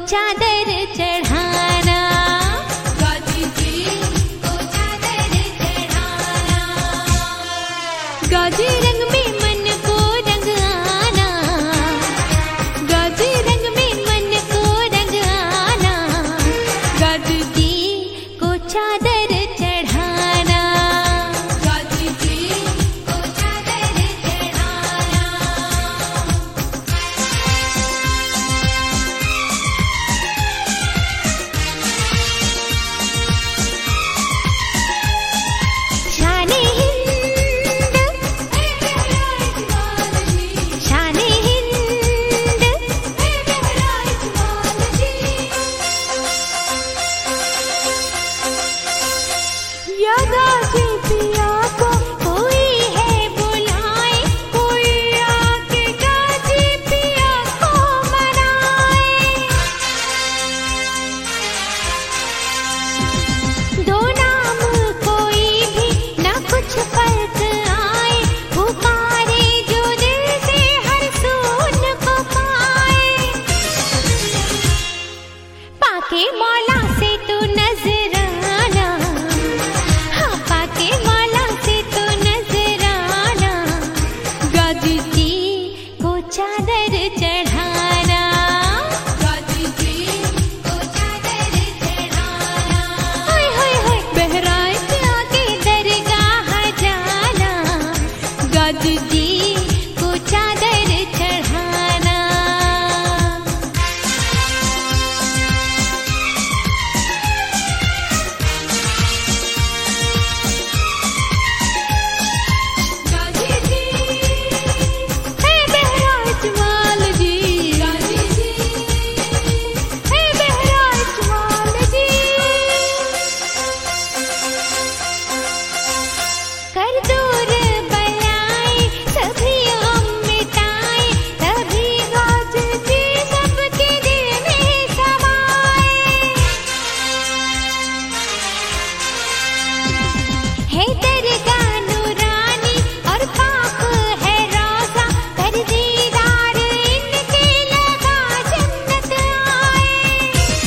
चादर चढ़ाना, गाजी जी को चादर चढ़ाना। गाजी रंग में मन को रंग आना, गाजी रंग में मन को रंग आना। गाजी जी को चादर चढ़ाना, गाजी जी को चादर चढ़ाना। शाने हिंद, शाने हिंद, या गाजी पिया को कोई है बुलाए, कोई आके गाजी पिया को मनाए। दो नाम कोई भी ना कुछ फर्क आए, पुकारे जो दिल से हर सून को पाए। पाके मौला से तू नजराना, हाँ पाके मौला से तू नजराना। गाजी जी को चादर चढ़ाना, गाजी जी को चादर चढ़ाना। हाय हाय हाय बहराइच आके दरगाह जाना, गाजी जी को चादर चढ़ाना। गाजी जी है बहराइच वाल जी, गाजी जी है बहराइच वाल जी। कर दूर बलाए सभी गम मिटाए, तभी गाजी जी सबके दिल में समाए। है दरगाह नूरानी और पाक है रोज़ा, कर दीदार इनके लगा जन्नत आए।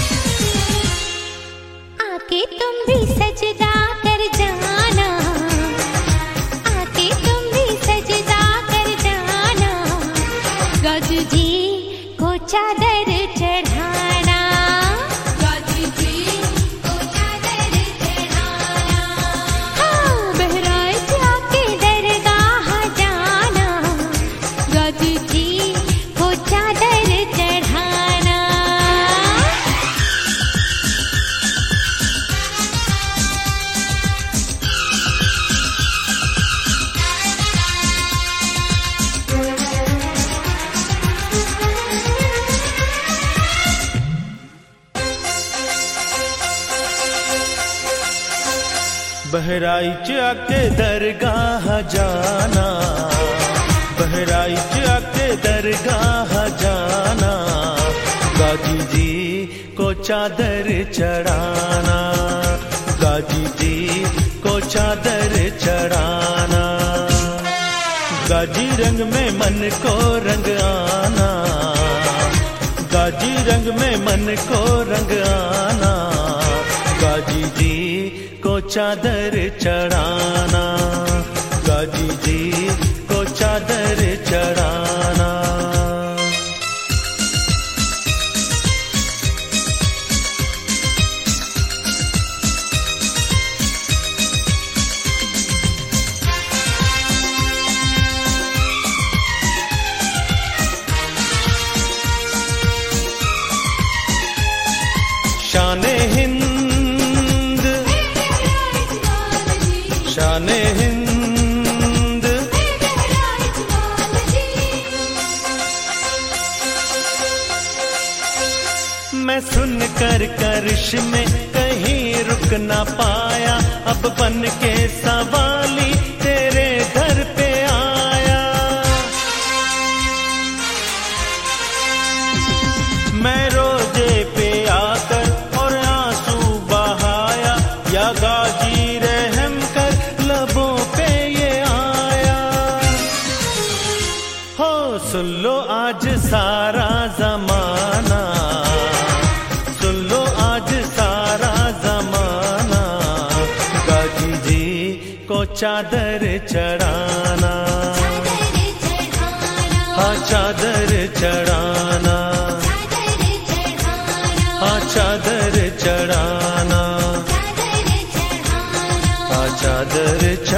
आके तुम भी सजदा कर जाना, आके तुम भी सजदा कर जाना। गाजी जी को चादर चढ़ाना, गाजी जी को चादर चढ़ाना। हाँ बहराइच आके दरगाह जाना, गाजी जी को चादर चढ़ाना। बहराइच आके दरगाह जाना, बहराइच आके दरगाह जाना। गाजी जी को चादर चढ़ाना, गाजी जी को चादर चढ़ाना। गाजी रंग में मन को रंग आना, गाजी रंग में मन को रंग आना। गाजी जी को चादर चढ़ाना, गाजी जी को चादर चढ़ाना। शाने हिंद, शाने हिंद, मैं सुन कर करिश्मे कहीं रुक ना पाया, अब बन के सवाली तेरे घर पे आया। मैं रोजे पे आकर और आंसू बहाया, या गाजी रहम कर लबों पे ये आया। हो सुन लो आज सारा जमाना, चादर चढ़ाना, हाँ चादर चढ़ाना, हाँ चादर चढ़ाना, हाँ चादर